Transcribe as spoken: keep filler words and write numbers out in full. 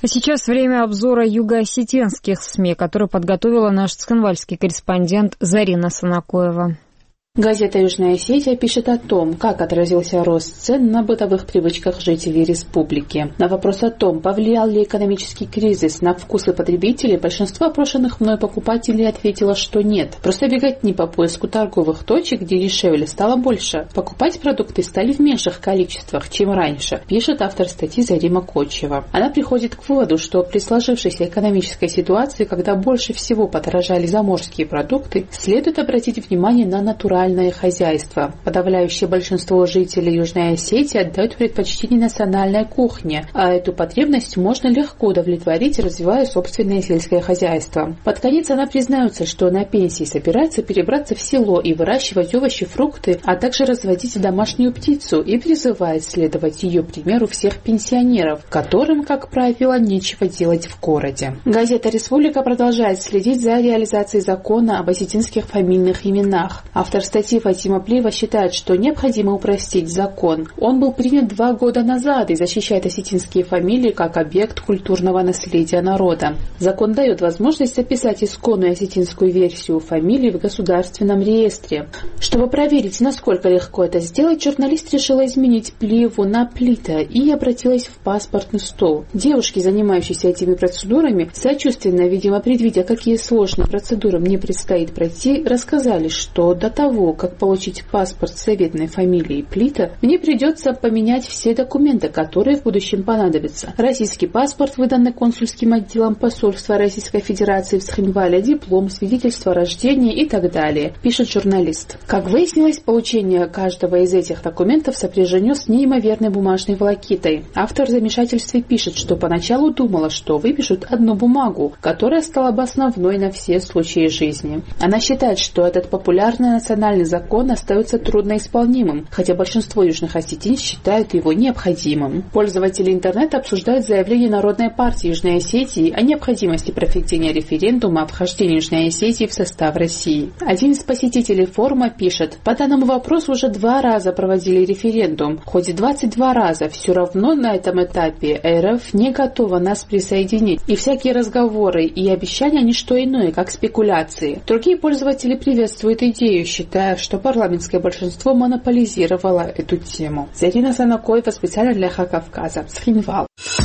А сейчас время обзора юго-осетинских СМИ, который подготовила наш цхинвальский корреспондент Зарина Санакоева. Газета «Южная Осетия» пишет о том, как отразился рост цен на бытовых привычках жителей республики. На вопрос о том, повлиял ли экономический кризис на вкусы потребителей, большинство опрошенных мной покупателей ответило, что нет. Просто беготни по поиску торговых точек, где дешевле, стало больше. Покупать продукты стали в меньших количествах, чем раньше, пишет автор статьи Зарима Кочева. Она приходит к выводу, что при сложившейся экономической ситуации, когда больше всего подорожали заморские продукты, следует обратить внимание на натуральные хозяйство. Подавляющее большинство жителей Южной Осетии отдают предпочтение национальной кухне, а эту потребность можно легко удовлетворить, развивая собственное сельское хозяйство. Под конец она признается, что на пенсии собирается перебраться в село и выращивать овощи, фрукты, а также разводить домашнюю птицу, и призывает следовать ее примеру всех пенсионеров, которым, как правило, нечего делать в городе. Газета «Республика» продолжает следить за реализацией закона об осетинских фамильных именах. Автор статьи Фатима Плиева считает, что необходимо упростить закон. Он был принят два года назад и защищает осетинские фамилии как объект культурного наследия народа. Закон дает возможность описать исконную осетинскую версию фамилии в государственном реестре. Чтобы проверить, насколько легко это сделать, журналист решила изменить Плиеву на Плита и обратилась в паспортный стол. Девушки, занимающиеся этими процедурами, сочувственно, видимо, предвидя, какие сложные процедуры мне предстоит пройти, рассказали, что до того, как получить паспорт с заветной фамилией Плита, мне придется поменять все документы, которые в будущем понадобятся. Российский паспорт, выданный консульским отделом посольства Российской Федерации в Цхинвале, диплом, свидетельство о рождении и так далее, пишет журналист. Как выяснилось, получение каждого из этих документов сопряжено с неимоверной бумажной волокитой. Автор в замешательстве пишет, что поначалу думала, что выпишут одну бумагу, которая стала бы основной на все случаи жизни. Она считает, что этот популярный национальный закон остается трудноисполнимым, хотя большинство южных осетин считают его необходимым. Пользователи интернета обсуждают заявление Народной партии Южной Осетии о необходимости проведения референдума о вхождении Южной Осетии в состав России. Один из посетителей форума пишет: «По данному вопросу уже два раза проводили референдум. Хоть и двадцать два раза, все равно на этом этапе РФ не готова нас присоединить. И всякие разговоры и обещания не что иное, как спекуляции». Другие пользователи приветствуют идею, считая, что парламентское большинство монополизировало эту тему. Зарина Санакоева специально для Ха Кавказа. Цхинвал.